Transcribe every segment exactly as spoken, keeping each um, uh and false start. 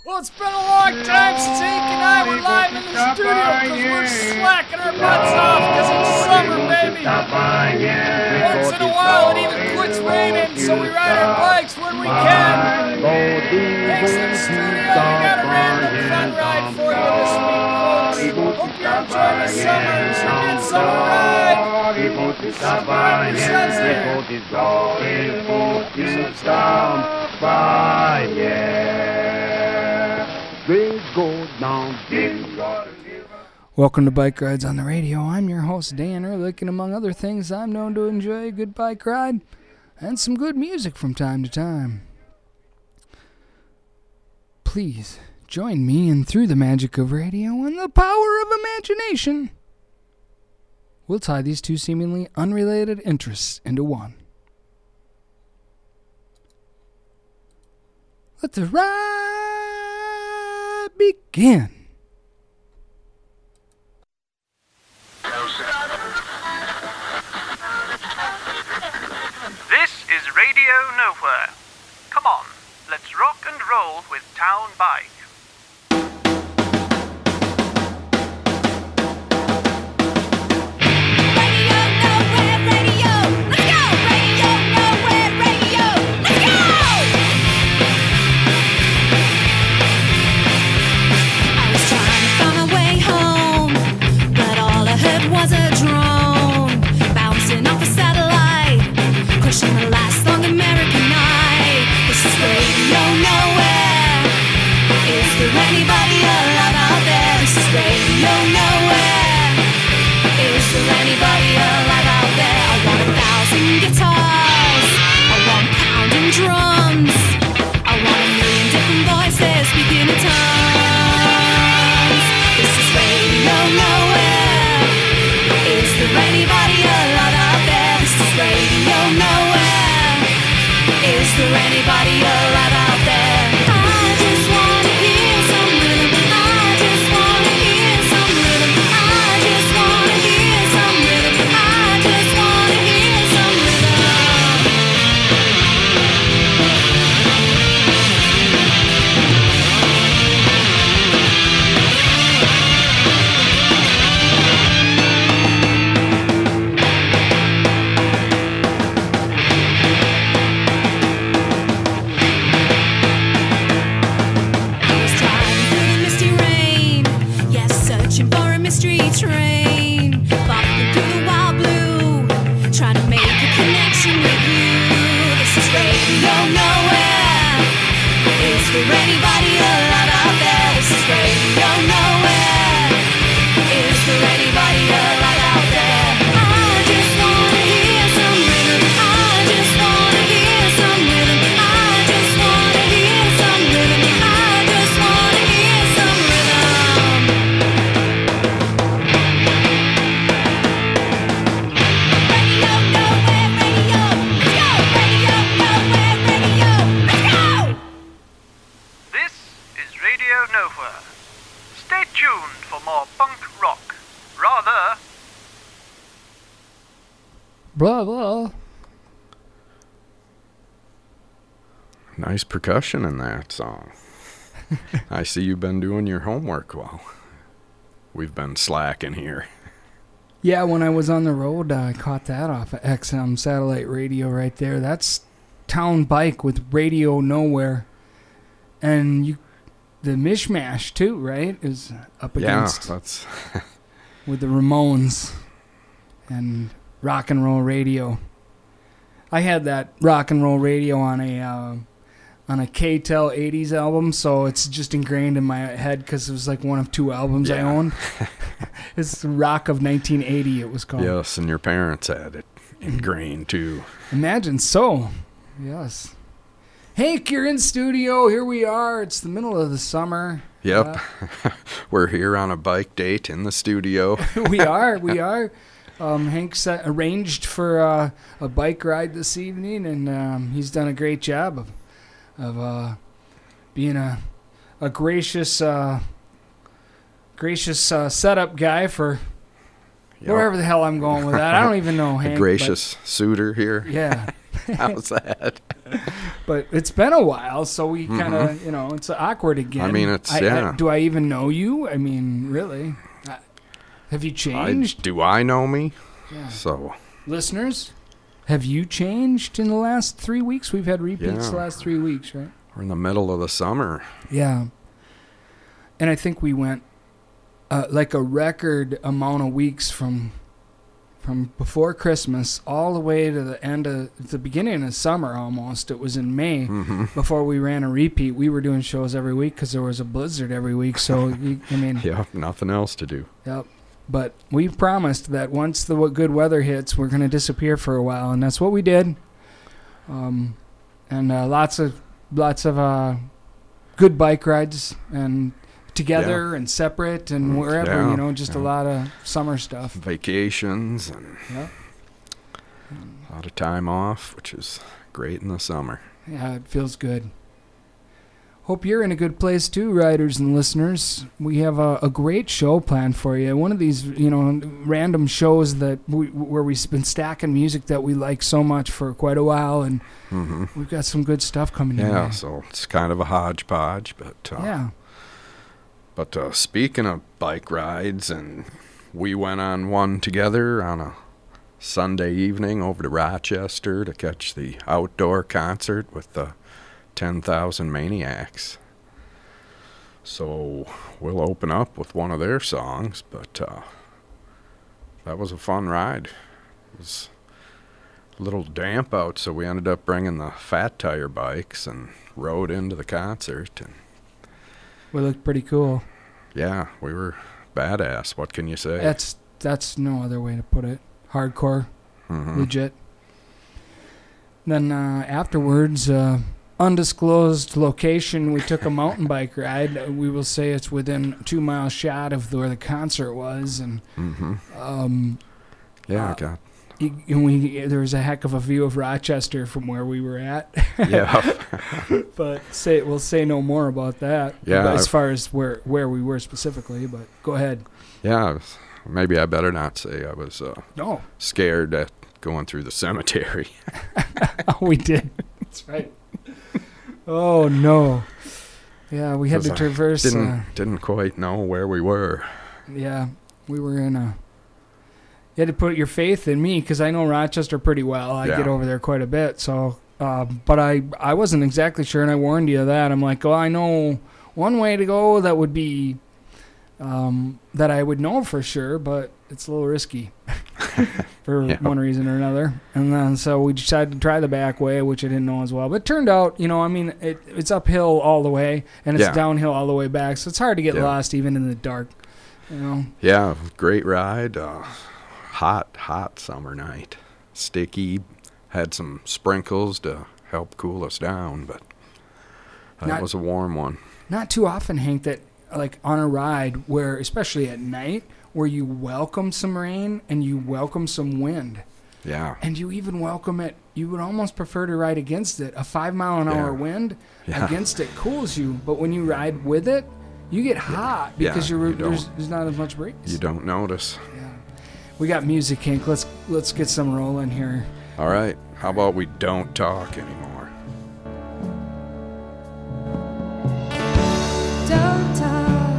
Well, it's been a long time since Hank and I were live in the studio because we're slacking our butts off because it's summer, baby. Once in a while it even quits raining, so we ride our bikes when we can. Hank's in the studio. We got a random fun ride for you this week, folks. Hope you're enjoying the summer. It's your midsummer ride. What says Welcome to Bike Rides on the Radio. I'm your host, Dan Ehrlich, and among other things, I'm known to enjoy a good bike ride and some good music from time to time. Please join me in Through the Magic of Radio and the Power of Imagination. We'll tie these two seemingly unrelated interests into one. Let the ride begin. This is Radio Nowhere. Come on, let's rock and roll with Town Bike. The last long American night. This is Radio Nowhere. Is there anybody alive out there? This is Radio Nowhere. Is there anybody alive out there? I want a thousand guitars. I want pounding drums. I want a million different voices speaking in tongues. This is Radio Nowhere. Is there anybody alive out there? This is Radio Nowhere. Is there anybody alive out there? I just wanna hear some rhythm. I just wanna hear some rhythm. I just wanna hear some rhythm. I just wanna hear some train, bopping through the wild blue, trying to make a connection with you. This is Radio Nowhere. Is there anybody alive out there? This is Radio Nowhere. Is there anybody alive out there? I just wanna hear some rhythm. I just wanna hear some rhythm. I just wanna hear some rhythm. I just wanna hear some rhythm. Nowhere. Stay tuned for more punk rock. Rather. Blah, blah. Nice percussion in that song. I see you've been doing your homework well. We've been slacking here. Yeah, when I was on the road, uh, I caught that off of X M satellite radio right there. That's Town Bike with Radio Nowhere. And you... The Mishmash, too, right, is up against yeah, that's with the Ramones and rock and roll radio. I had that rock and roll radio on a uh, on a K-Tel eighties album, so it's just ingrained in my head because it was like one of two albums yeah. I owned. It's the Rock of nineteen eighty, it was called. Yes, and your parents had it ingrained, too. Imagine so, yes. Hank, you're in studio. Here we are. It's the middle of the summer. Yep. Uh, We're here on a bike date in the studio. we are. We are. Um, Hank's uh, arranged for uh, a bike ride this evening, and um, he's done a great job of of uh, being a a gracious uh, gracious uh, setup guy for yep. wherever the hell I'm going with that. I don't even know, Hank. A gracious but, suitor here. Yeah. How's that? But it's been a while, so we kind of, Mhm. you know, it's awkward again. I mean, it's- I- yeah. I- do I even know you? I mean, really? I- Have you I, changed? do I know me? Yeah. So, Listeners, have you changed in the last three weeks? We've had repeats Yeah. the last three weeks, right? we're in the middle of the summer. Yeah. And I think we went uh, like a record amount of weeks from from before Christmas all the way to the end of the beginning of summer almost. It was in May hmm before we ran a repeat. We were doing shows every week because there was a blizzard every week. So, you, I mean, Yep, nothing else to do. yep. But we promised that once the w- good weather hits, we're going to disappear for a while, and that's what we did. Um, and uh, lots of lots of uh, good bike rides, and together and separate, and Mm, wherever, yeah, you know, just a yeah. lot of summer stuff. Vacations and Yep. a lot of time off, which is great in the summer. Yeah, it feels good. Hope you're in a good place too, riders and listeners. We have a, a great show planned for you. One of these, you know, random shows that we, where we've been stacking music that we like so much for quite a while, and hmm we've got some good stuff coming in. Yeah, there. so it's kind of a hodgepodge, but uh, Yeah. But uh, speaking of bike rides, and we went on one together on a Sunday evening over to Rochester to catch the outdoor concert with the ten thousand Maniacs. So we'll open up with one of their songs, but uh, that was a fun ride. It was a little damp out, so we ended up bringing the fat tire bikes and rode into the concert. And We look pretty cool. yeah, we were badass. What can you say? That's that's no other way to put it. Hardcore, Mhm. legit. Then uh, afterwards, uh, undisclosed location, we took a mountain bike ride. Uh, We will say it's within a two mile shot of where the concert was, and Mhm. um, Yeah, I Uh, got. y- and we there was a heck of a view of Rochester from where we were at. Yeah. But say we'll say no more about that. Yeah, as I've- far as where where we were specifically. But go ahead. Yeah. I was- Maybe I better not say I was uh, No, scared at going through the cemetery. we did. That's right. Oh no. Yeah, we had to 'Cause I traverse. Didn't Uh, didn't quite know where we were. yeah, we were in a. You had to put your faith in me because I know Rochester pretty well. I Yeah. get over there quite a bit. So, uh, but I I wasn't exactly sure, and I warned you of that. I'm like, oh, I know one way to go that would be. Um, that I would know for sure, but it's a little risky for Yeah. one reason or another. And then so we decided to try the back way, which I didn't know as well. But it turned out, you know, I mean, it, it's uphill all the way, and it's Yeah. downhill all the way back. So it's hard to get Yeah. lost even in the dark, you know. Yeah, great ride. Uh, hot, hot summer night. Sticky. Had some sprinkles to help cool us down, but that Not- was a warm one. Not too often, Hank, that like on a ride where, especially at night, where you welcome some rain and you welcome some wind. Yeah. And you even welcome it. You would almost prefer to ride against it. A five mile an hour Yeah. wind Yeah. against it cools you, but when you ride with it, you get hot Yeah, because you're, you don't. there's, there's not as much breeze. You don't notice. Yeah. We got music, Hank. Let's let's get some rolling here. All right. How about we don't talk anymore? Don't talk,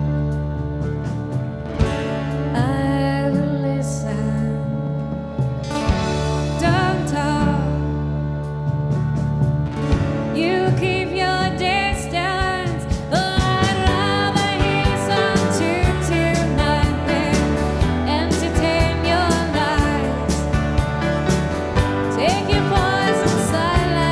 I will listen. Don't talk, you keep your distance. I'd rather hear some two two nothing, entertain your lies, take your poison silence.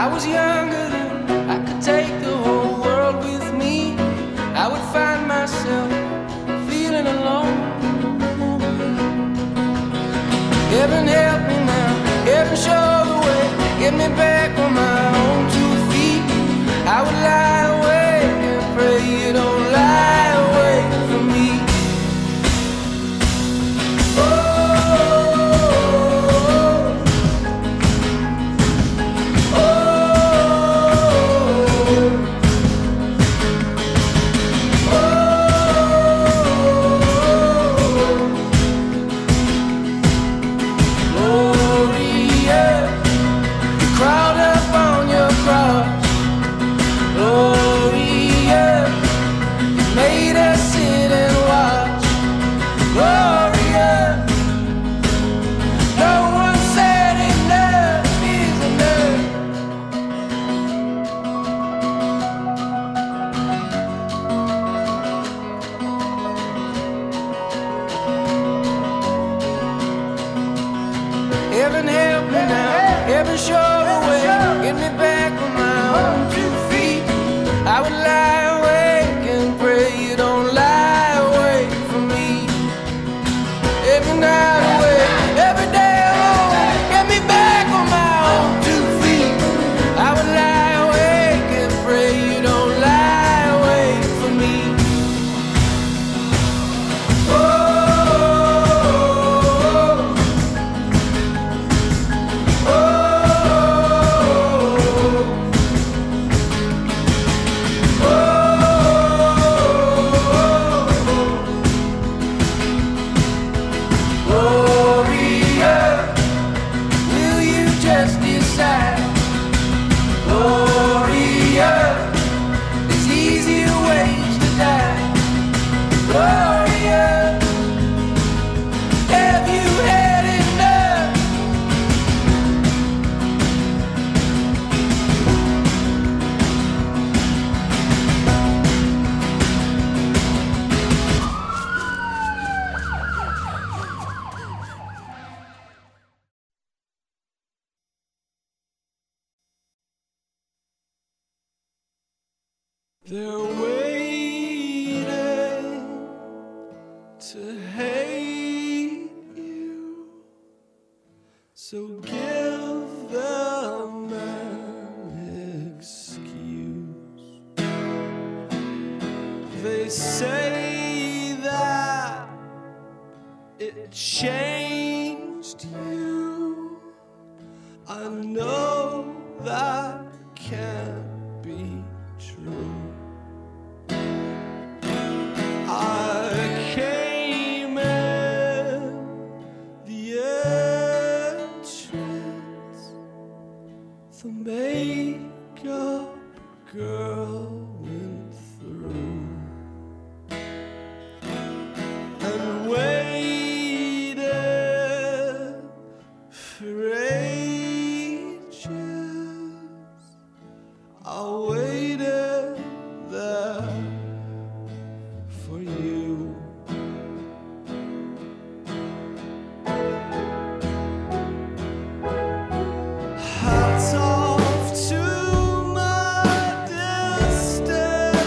I was younger than I could take the whole world with me. I would find myself feeling alone. Heaven help me now, heaven show the way, get me back on my own two feet. I would lie awake and pray you don't lie awake from me. Heaven help me now, heaven show the way, get me back on my own two feet. I would lie awake and pray you don't lie away from me. Every night away, every day alone, get me back on my own two feet. I would lie awake and pray you don't lie away from me. They're waiting to hate you, so give them an excuse. They say that it changed you. I know that can't be true. I came in the entrance, the makeup girl went through and waited for ages. I waited there for you. Hats off to my distance.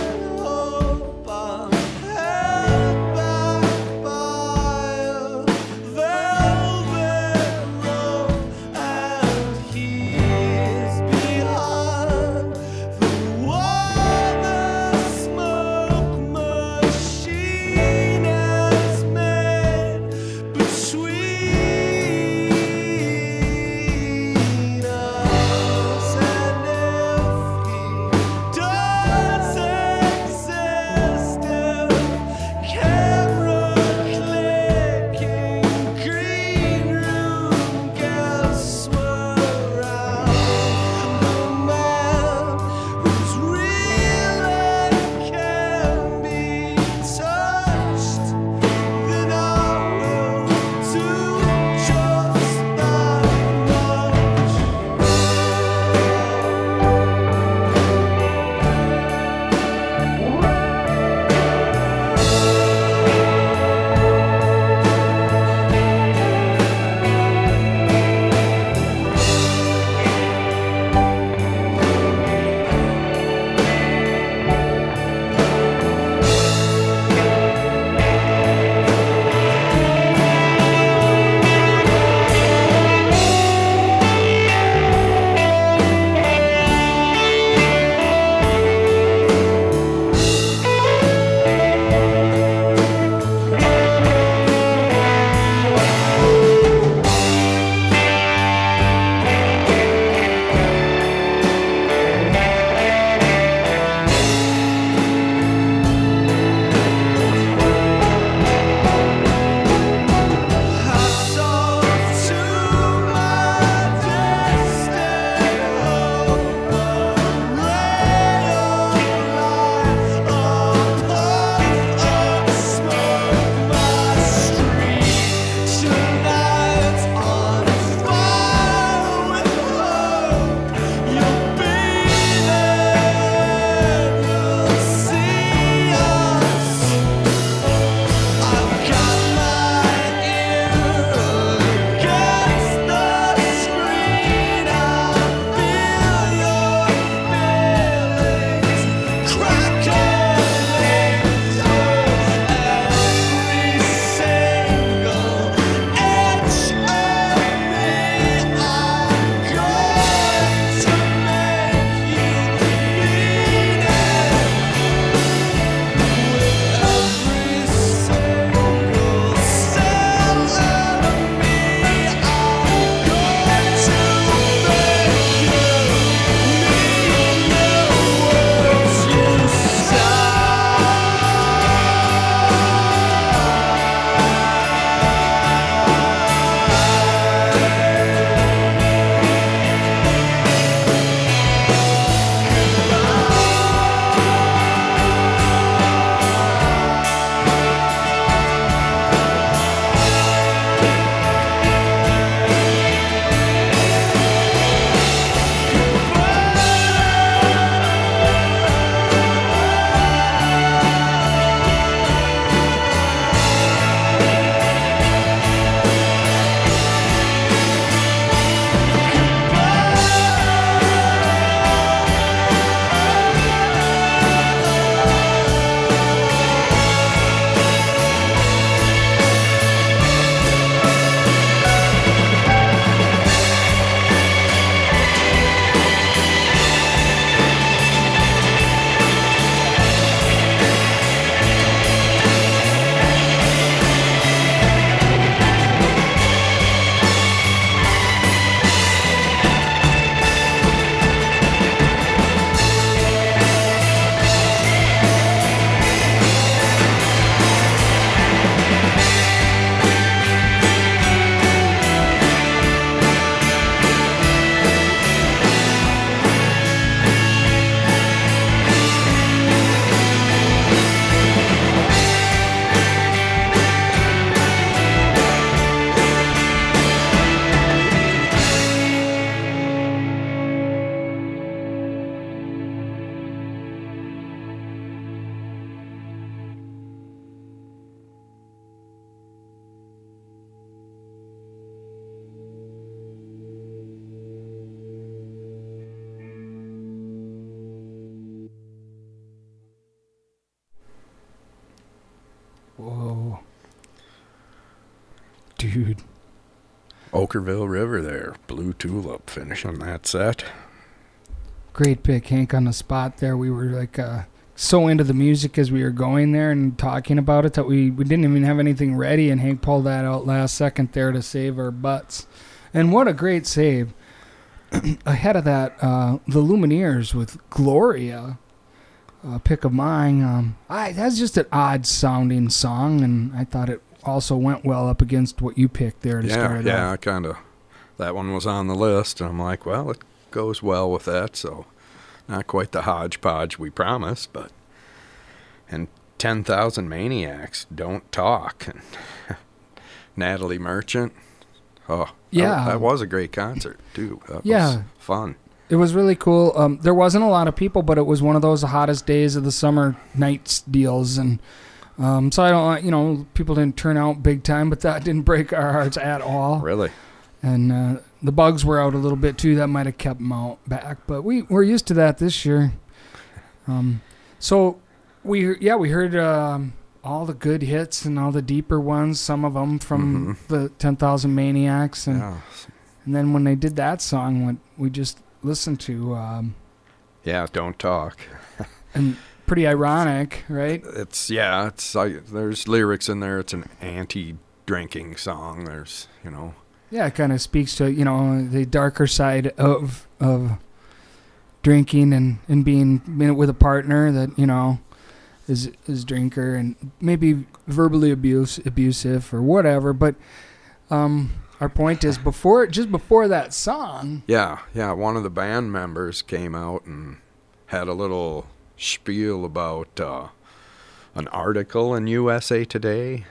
dude. Okerville River there. Blue Tulip finishing that set. Great pick, Hank, on the spot there. We were like uh, so into the music as we were going there and talking about it that we, we didn't even have anything ready, and Hank pulled that out last second there to save our butts. And what a great save. Ahead of that, uh, the Lumineers with Gloria, a pick of mine. Um, I, that's just an odd-sounding song, and I thought it also went well up against what you picked there to Yeah, start it yeah, off. I kind of, that one was on the list, and I'm like, well, it goes well with that, so not quite the hodgepodge we promised, but, and ten thousand Maniacs, Don't Talk, and Natalie Merchant. Oh, Yeah. that, that was a great concert, too. That Yeah. was fun. It was really cool. Um, there wasn't a lot of people, but it was one of those hottest days of the summer nights deals, and um, so I don't, you know, people didn't turn out big time, but that didn't break our hearts at all. Really? And uh, the bugs were out a little bit too. That might have kept them out back, but we we're used to that this year. Um, so we yeah we heard um, all the good hits and all the deeper ones. Some of them from Mhm. the ten thousand Maniacs, and Yeah. and then when they did that song, what we just listened to, um, Yeah, Don't Talk. and pretty ironic, right? It's, yeah, it's like, there's lyrics in there. It's an anti-drinking song. There's, you know, Yeah, it kind of speaks to, you know, the darker side of of drinking and, and being in it with a partner that, you know, is is drinker and maybe verbally abuse, abusive or whatever. But um, our point is, before just before that song, yeah, yeah, one of the band members came out and had a little spiel about uh, an article in U S A Today,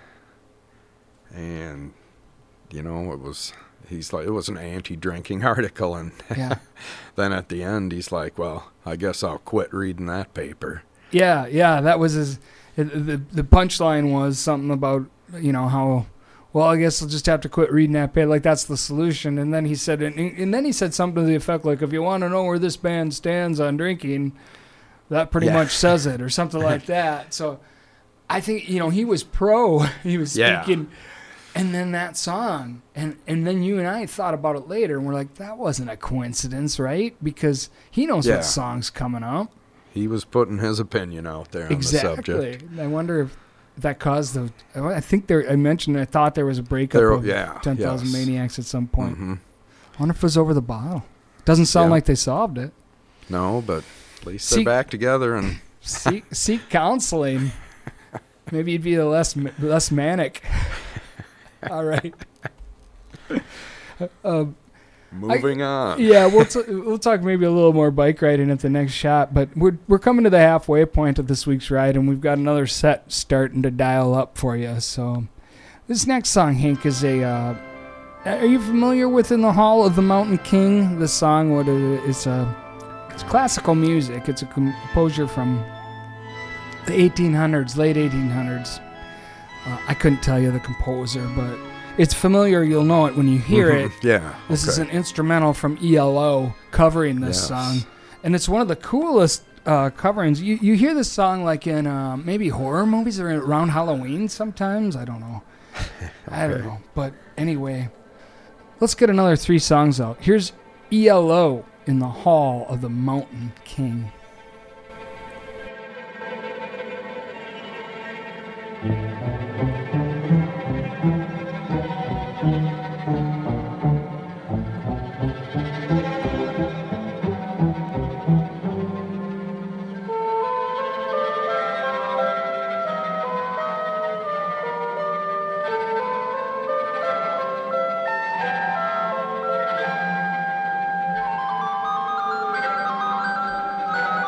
and you know, it was, he's like, it was an anti-drinking article, and yeah, then at the end he's like, well, I guess I'll quit reading that paper. yeah, yeah, that was his. The the punchline was something about, you know, how, well, I guess I'll just have to quit reading that paper. Like, that's the solution. And then he said, and, and then he said something to the effect like, if you want to know where this band stands on drinking, that pretty Yeah. much says it, or something like that. So I think, you know, he was pro. He was Yeah. speaking. And then that song. And, and then you and I thought about it later, and we're like, that wasn't a coincidence, right? Because he knows Yeah. what song's coming up. He was putting his opinion out there on Exactly. the subject. I wonder if that caused the. I think there. I mentioned. I thought there was a breakup There- of yeah, Ten Thousand yes. Maniacs at some point. hmm I wonder if it was over the bottle. Doesn't sound Yeah. like they solved it. No, but at least See- they're back together, and Seek, seek counseling. Maybe you'd be less less manic. All right. Um, moving on. yeah, we'll t- we'll talk maybe a little more bike riding at the next shot, but we're we're coming to the halfway point of this week's ride, and we've got another set starting to dial up for you. So this next song, Hank, is a. Uh, are you familiar with "In the Hall of the Mountain King"? The song, what it is, it's a it's classical music. It's a composer from the eighteen hundreds, late eighteen hundreds. Uh, I couldn't tell you the composer, but it's familiar. You'll know it when you hear Mhm. it. Yeah. This is okay. an instrumental from E L O covering this Yes. song, and it's one of the coolest uh, coverings. You you hear this song like in uh, maybe horror movies or around Halloween sometimes. I don't know. I don't Okay. know. But anyway, let's get another three songs out. Here's E L O in the Hall of the Mountain King. Thank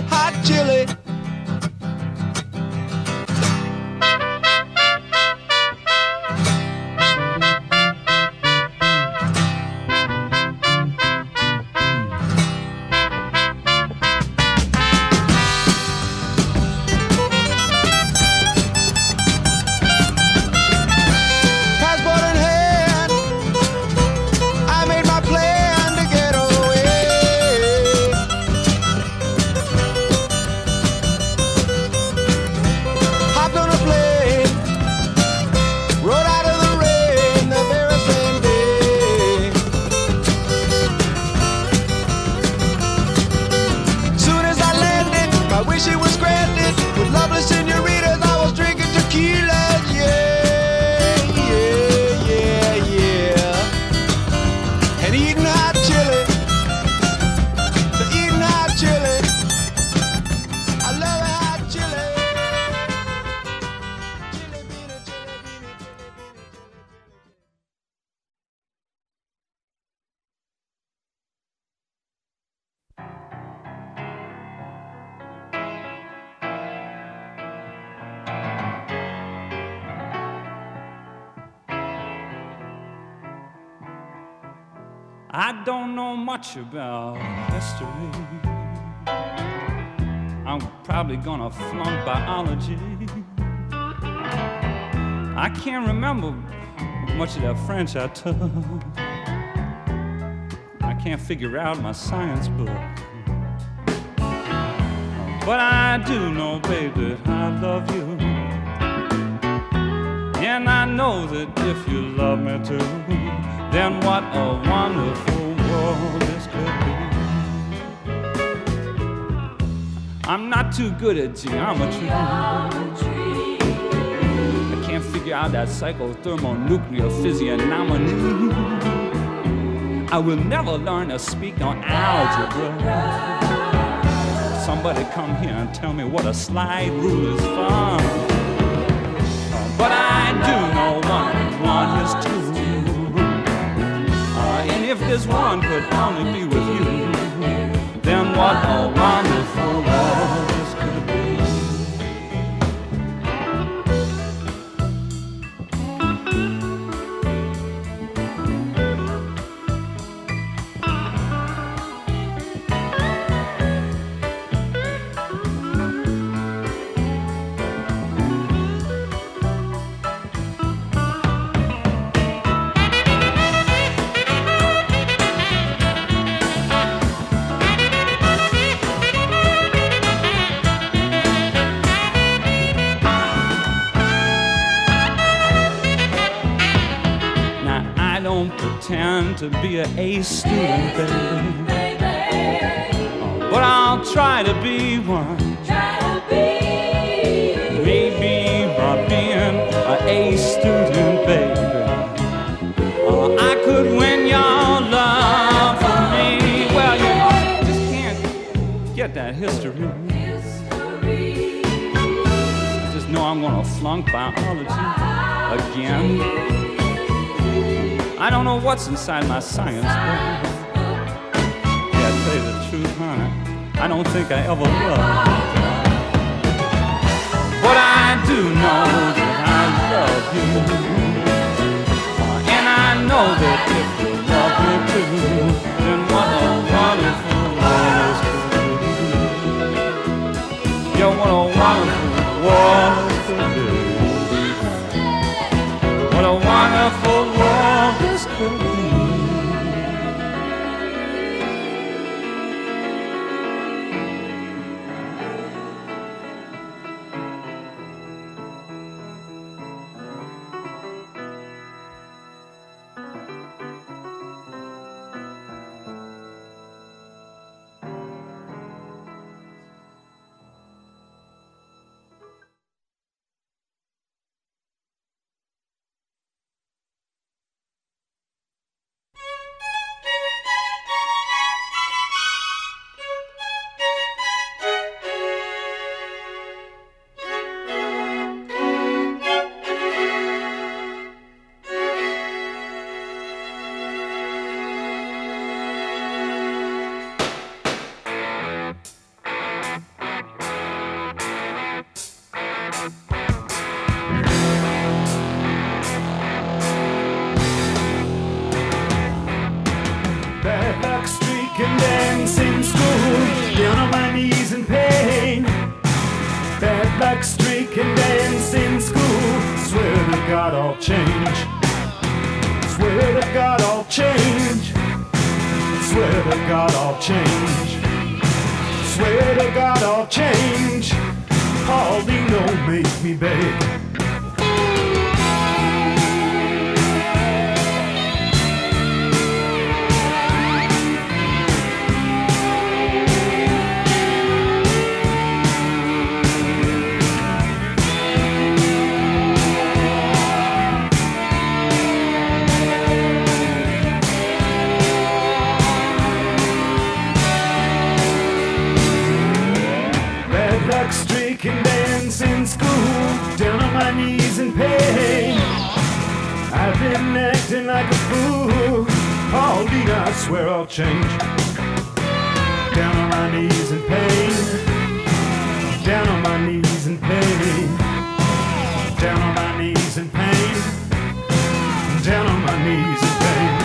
hot chili. Passport in hand, I made my plan to get away. Hopped on a plane, rode out of the rain the very same day. Soon as I landed, my wish it was granted. With lovely senoritas, I was drinking tequila. Yeah, yeah, yeah, yeah. And eating hot chili. The eating hot chili. I love a hot chili. Chili bean, chili bean, chili bean, chili bean. I don't know much about history. I'm probably gonna flunk biology. I can't remember much of that French I took. I can't figure out my science book. But I do know, baby, that I love you. And I know that if you love me too, then what a wonderful world this could be. I'm not too good at geometry. I can't figure out that psychothermonuclear physiognomy. I will never learn to speak no algebra. Somebody come here and tell me what a slide rule is for. But I do know one and one is two. And if this one could only be with you, then what a wonderful world this could be. Pretend to be an A student, baby, but I'll try to be one. Maybe by being an A student, baby, uh, I could win your love for me. Well, you just can't get that history. Just know I'm gonna flunk biology again. I don't know what's inside my science book. Yeah, to tell you the truth, honey, I don't think I ever will. But I do know that I love you. And I know that if you love me too, then what a wonderful world this could be. Yeah, what a wonderful world this could be. What a wonderful world this could be. Bedlock streak and dance in school. Swear to God I'll change. Swear to God I'll change. Swear to God I'll change. Swear to God I'll change. Paulino, make me beg. Streaking dance in school, down on my knees in pain. I've been acting like a fool. Paulina, I swear I'll change. Down on my knees in pain. Down on my knees in pain. Down on my knees in pain. Down on my knees in pain.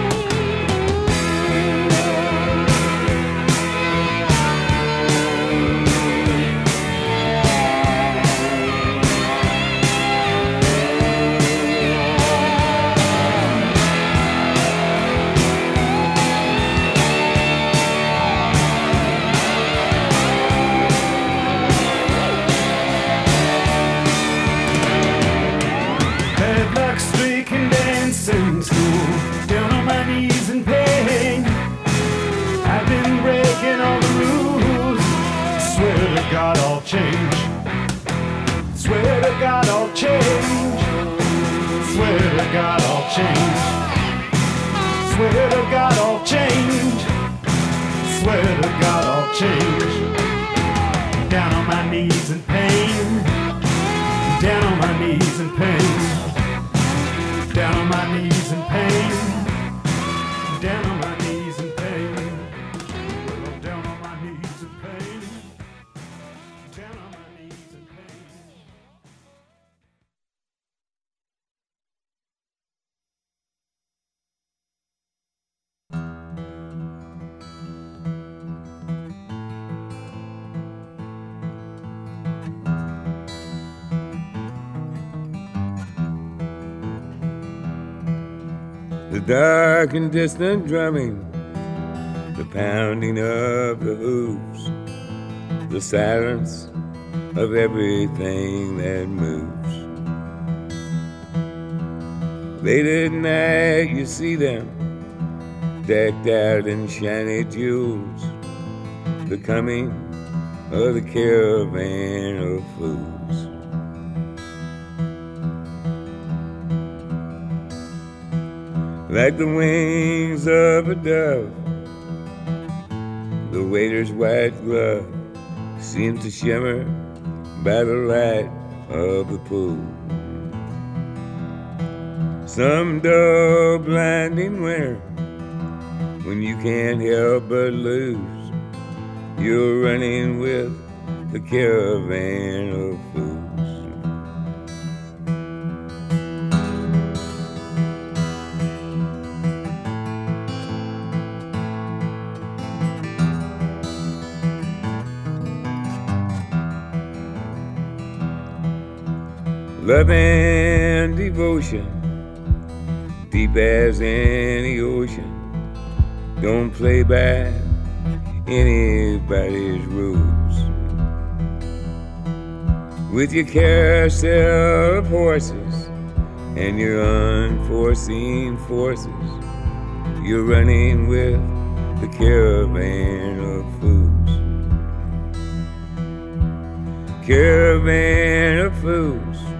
In school, down on my knees in pain. I've been breaking all the rules. Swear to God I'll change. Swear to God I'll change. Swear to God I'll change. Swear to God I'll change. Swear to God I'll change. Down on my knees in pain. Down on my knees in pain. Down on my knees in pain. Down on my knees in pain. Down on my knees in pain. Down on my knees in pain. The dark and distant drumming, the pounding of the hooves, the silence of everything that moves. Late at night you see them, decked out in shiny jewels, the coming of the caravan of fools. Like the wings of a dove, the waiter's white glove seems to shimmer by the light of the pool. Some dull blinding winter, when you can't help but lose, you're running with the caravan of fools. Love and devotion, deep as any ocean, don't play by anybody's rules. With your carousel of horses and your unforeseen forces, you're running with the caravan of fools. Caravan of fools.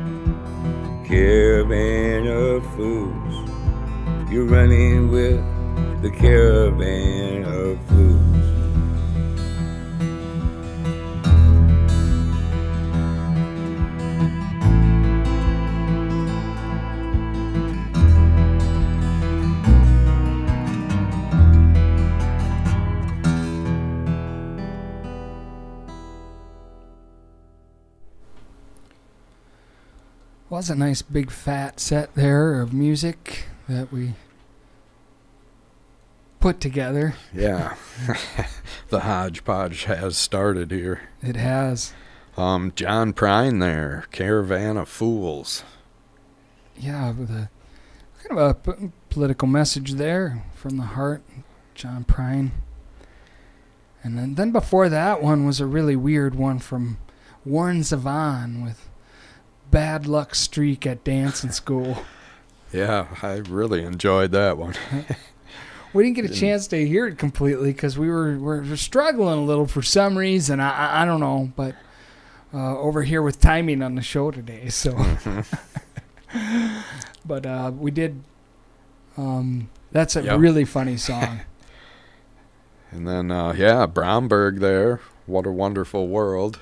Caravan of fools, you're running with the caravan of fools. Was a nice big fat set there of music that we put together. Yeah. The hodgepodge has started here. It has. Um, John Prine there, Caravan of Fools. Yeah, with a kind of a p- political message there from the heart, John Prine. And then, then before that one was a really weird one from Warren Zevon with Bad Luck Streak at Dancing School. Yeah, I really enjoyed that one. We didn't get a chance to hear it completely because we were, were were struggling a little for some reason. I I, I don't know, but uh, over here with timing on the show today, so. But uh, we did. Um, that's a Yep. really funny song. And then, uh, yeah, Bromberg there. What a Wonderful World.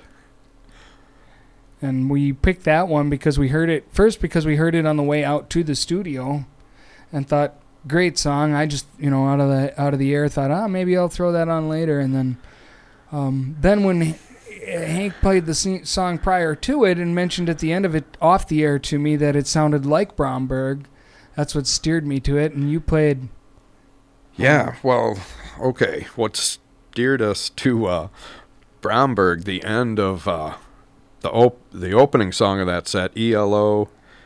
And we picked that one because we heard it first because we heard it on the way out to the studio, and thought, great song. I just, you know, out of the out of the air thought, ah, maybe I'll throw that on later. And then, um, then when Hank played the se- song prior to it and mentioned at the end of it off the air to me that it sounded like Bromberg, that's what steered me to it. And you played. Yeah, well, okay. What steered us to uh, Bromberg, the end of uh, the op- the opening song of that set, E L O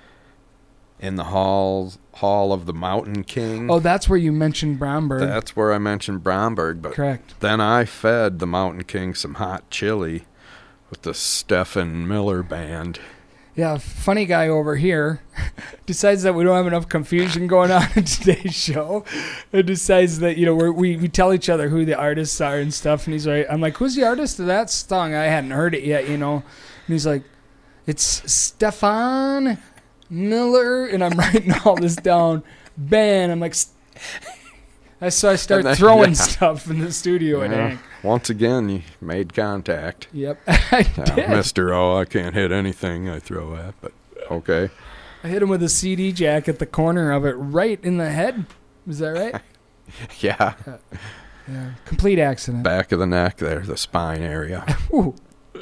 in the hall hall of the Mountain King. Oh, that's where you mentioned Bromberg. That's where I mentioned Bromberg, but Correct. then I fed the Mountain King some hot chili with the Stephen Miller Band. Yeah, funny guy over here decides that we don't have enough confusion going on in today's show. And decides that, you know, we're, we we tell each other who the artists are and stuff. And he's like, I'm like, who's the artist of that song? I hadn't heard it yet, you know. And he's like, it's Stefan Miller. And I'm writing all this down. Ben. I'm like, "St-" so I start then- throwing yeah. stuff in the studio at Yeah, Hank. once again, you made contact. Yep, I Yeah, did. Mister Oh, I can't hit anything I throw at, but okay. I hit him with a C D jack at the corner of it, right in the head. Is that right? Yeah, Yeah. Complete accident. back of the neck there, the spine area. Ooh.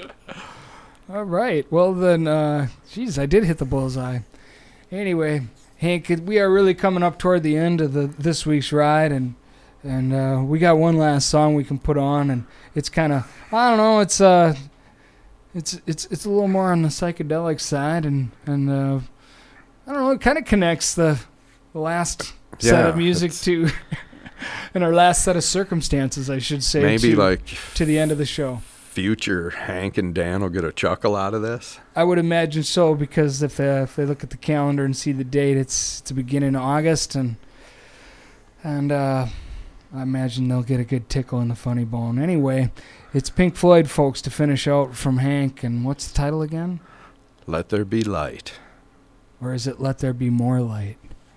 All right. Well, then, uh, geez, I did hit the bullseye. Anyway, Hank, we are really coming up toward the end of the this week's ride, and and uh, we got one last song we can put on, and it's kind of, I don't know, it's uh, it's it's it's a little more on the psychedelic side, and and uh, I don't know, it kind of connects the the last set Yeah, of music it's- to, and our last set of circumstances, I should say, Maybe to, like to the end of the show. future Hank and Dan will get a chuckle out of this. I would imagine so, because if uh, if they look at the calendar and see the date, it's it's the beginning of August, and and uh, I imagine they'll get a good tickle in the funny bone. Anyway, it's Pink Floyd, folks, to finish out from Hank, and what's the title again? Let There Be Light. Or is it Let There Be More Light?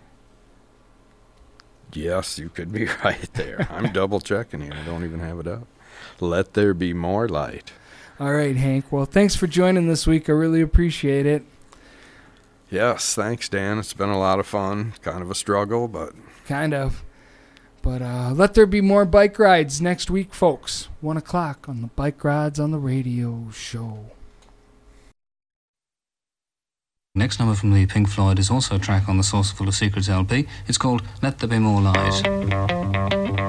Yes, you could be right there. I'm double checking here. I don't even have it up. Let There Be More Light. All right, Hank. Well, thanks for joining this week. I really appreciate it. Yes, thanks, Dan. It's been a lot of fun. Kind of a struggle, but Kind of. But uh, let there be more bike rides next week, folks. One o'clock on the Bike Rides on the Radio show. Next number from the Pink Floyd is also a track on the Source Full of Secrets L P. It's called Let There Be More Light.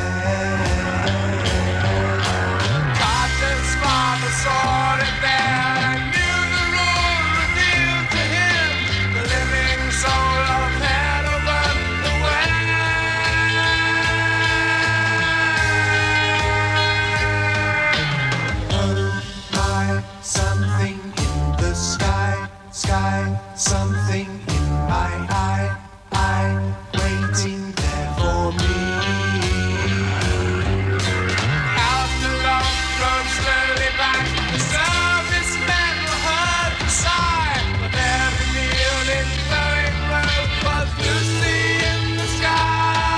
Sword there. something in the sky, sky, something in my eye, eye, waiting there for me. Out the long road slowly back, the servicemen were heard to sigh, but every meal in flowing road was Lucy in the sky.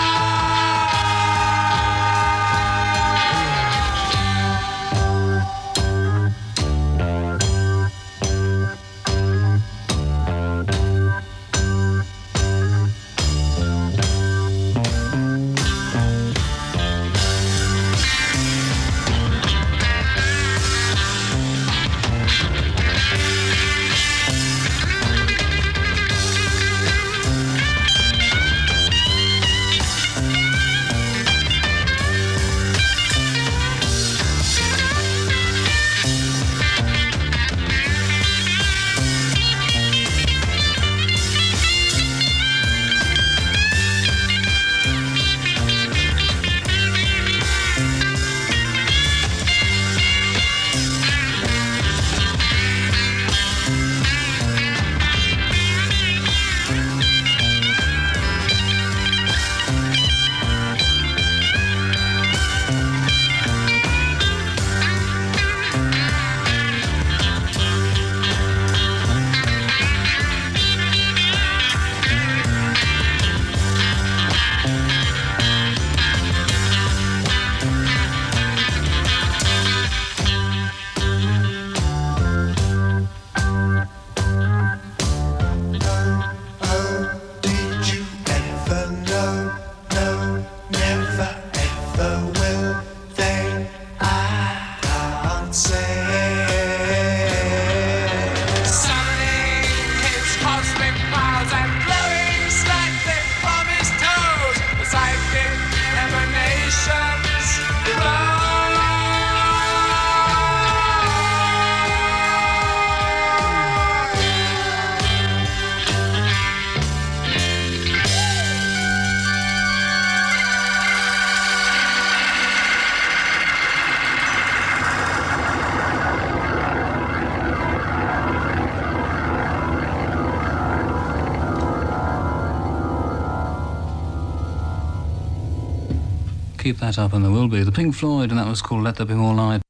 Keep that up and there will be. The Pink Floyd, and that was called Let There Be More Light.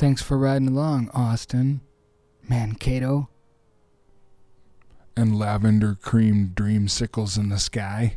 Thanks for riding along, Austin. Mankato. And lavender cream dreamsicles in the sky.